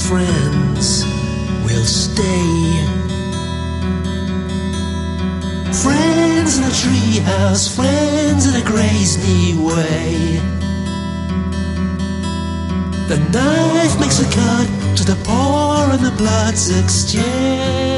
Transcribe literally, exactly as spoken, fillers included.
friends will stay. Friends in a treehouse, friends in a Gray's Knee way. The knife makes a cut to the poor and the blood's exchange.